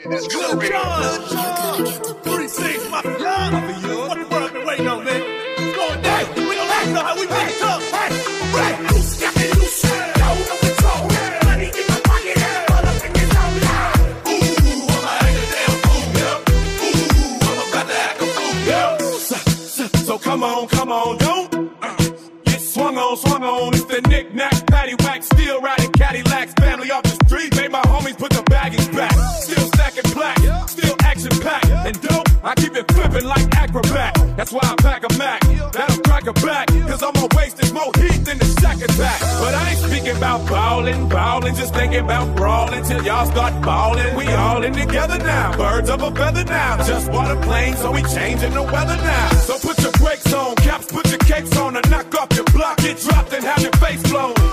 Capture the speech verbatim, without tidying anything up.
It's good, John. Three six, my young. What the world been waiting on, man? It's going down. We don't have to know how we make it up. Right. Loose, got it loose. No, no control. Money in my pocket. All up in your zone. Ooh, I'ma act a damn fool, yeah. Ooh, I'm about to act a fool, yeah. So, so, so come on, come on, don't uh, get swung on, swung on. It's the knick-knack, paddywhack, still riding Cadillacs. Family off the street, made my homies put the baggage back. Still stacking black, still action-packed. And dope, I keep it flipping like acrobat. That's why I pack a Mac, that'll crack a back. Cause on my waist is more heat than the Shack Attack. But I ain't speaking about ballin', ballin', just thinking about brawling till y'all start ballin'. We all in together now, birds of a feather now. Just bought a plane, so we changing the weather now. So put your brakes on, caps, put your cakes on, and knock off your block. Get dropped and have your face blown.